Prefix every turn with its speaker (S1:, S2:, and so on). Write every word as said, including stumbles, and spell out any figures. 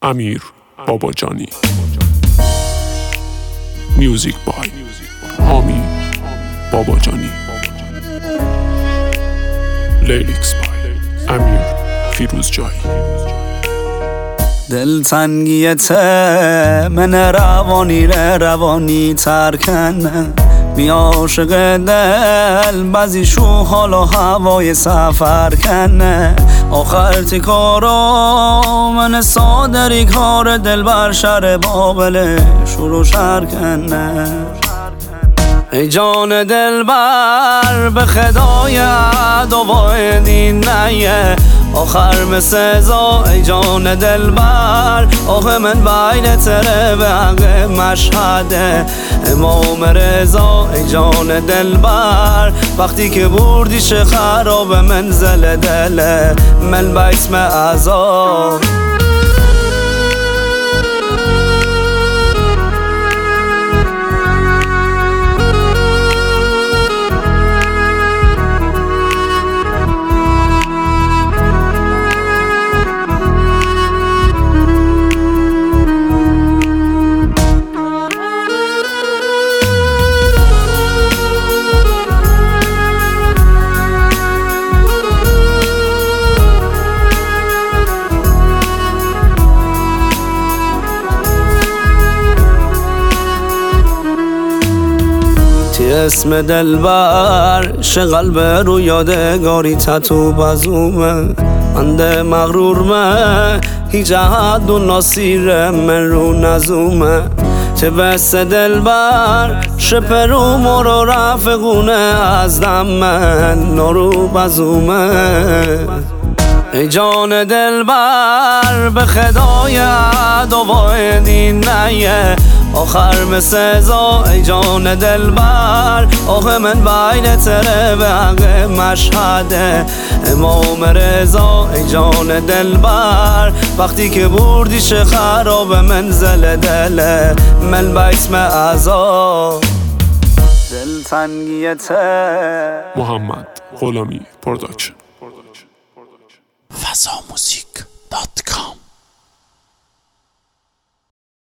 S1: امیر باباجانی. میوزیک بای حامی باباجانی. لیریکس بای امیر فیروزجایی.
S2: دلتنگیت من روانی ره روانی ترکنه بی عاشق دل بعضیشو حال و هوای سفر کنه آخر تکارا من صادری کار دل بر شر بابل شروع شر کنه ای جان دلبر به خدای عدوای دین نیه آخر مثل زا ای جان دلبر آخه من بین تره به حق مشهده امام رضا ای جان دلبر وقتی که بردیش خراب منزل دله من به اسم عذاب اسم دلبر شه قلب رو یادگاری تتو بزومه منده مغرور من هیچ احد و ناصیر من رو نزومه چه بس دلبر شه پرو مرو رفقونه از دم من نارو بزومه ای جان دلبر به خدای عدوای دین نیه آخر مثل زا ای جان دلبر آخه من بین تره به حق مشهده امام رضا ای جان دلبر وقتی که بردیش خراب منزل دله من به اسم عذاب دلتنگیت
S1: محمد غلامی پروداکشن.
S3: فضا موزیک دات